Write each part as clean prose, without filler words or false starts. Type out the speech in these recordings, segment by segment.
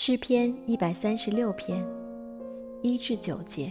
诗篇136篇1至9节。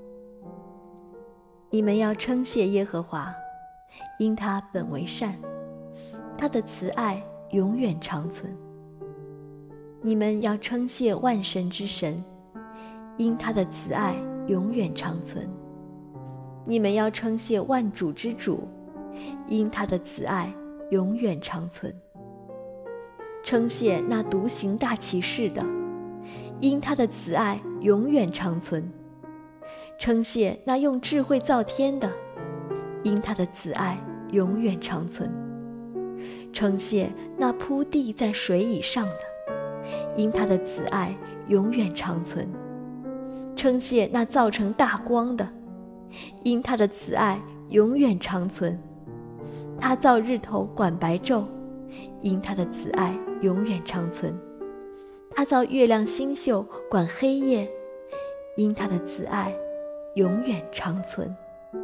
你们要称谢耶和华，因他本为善，他的慈爱永远长存。你们要称谢万神之神，因他的慈爱永远长存。你们要称谢万主之主，因他的慈爱永远长存。称谢那独行大奇事的，因他的慈爱永远长存。称谢那用智慧造天的，因他的慈爱永远长存。称谢那铺地在水以上的，因他的慈爱永远长存。称谢那造成大光的，因他的慈爱永远长存。他造日头管白昼，因他的慈爱永远长存。他造月亮星宿管黑夜，因他的慈爱永远长存。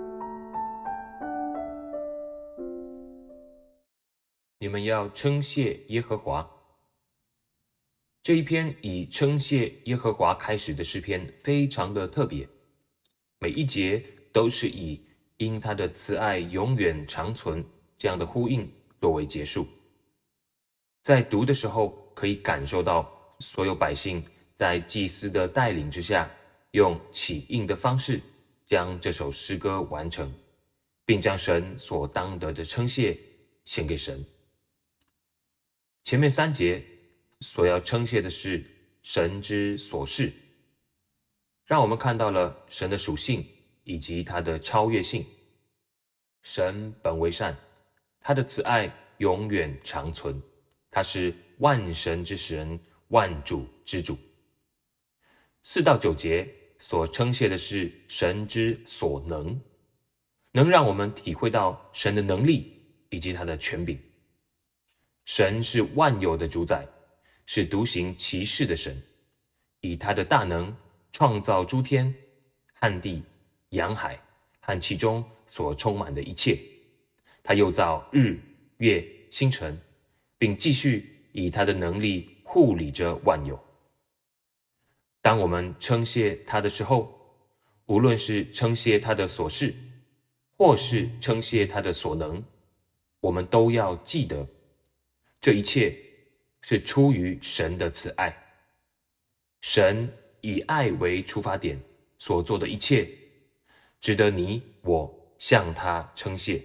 你们要称谢耶和华。这一篇以称谢耶和华开始的诗篇非常的特别，每一节都是以因他的慈爱永远长存这样的呼应作为结束。在读的时候可以感受到所有百姓在祭司的带领之下，用起应的方式将这首诗歌完成，并将神所当得的称谢献给神。前面3节所要称谢的是神之所是，让我们看到了神的属性以及他的超越性。神本为善，他的慈爱永远长存，他是万神之神，万主之主。4到9节所称谢的是神之所能，能让我们体会到神的能力以及他的权柄。神是万有的主宰，是独行奇事的神，以他的大能创造诸天、旱地、洋海和其中所充满的一切。他又造日、月、星辰，并继续以他的能力护理着万有。当我们称谢他的时候，无论是称谢他的所是，或是称谢他的所能，我们都要记得，这一切是出于神的慈爱。神以爱为出发点所做的一切，值得你我向他称谢。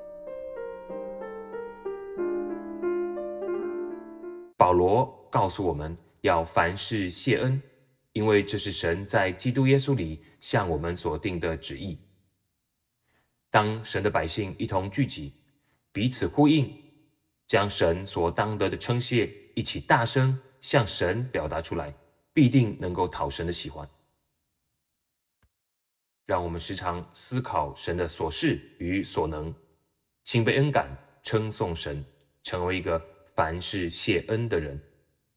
保罗告诉我们要凡事谢恩，因为这是神在基督耶稣里向我们所定的旨意。当神的百姓一同聚集，彼此呼应，将神所当得的称谢一起大声向神表达出来，必定能够讨神的喜欢。让我们时常思考神的所是与所能，心被恩感，称颂神，成为一个凡事谢恩的人。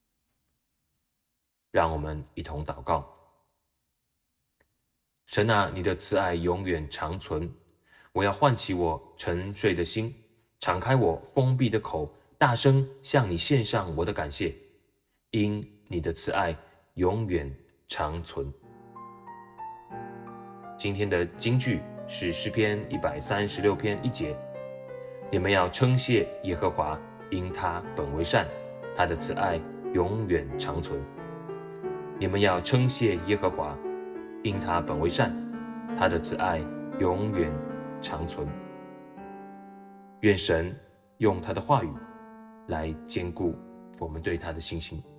让我们一同祷告。神啊，你的慈爱永远长存，我要唤起我沉睡的心，敞开我封闭的口，大声向你献上我的感谢，因你的慈爱永远长存。今天的金句是诗篇136篇1节，你们要称谢耶和华，因他本为善，他的慈爱永远长存。你们要称谢耶和华，因他本为善，他的慈爱永远长存。愿神用他的话语来坚固我们对他的信心。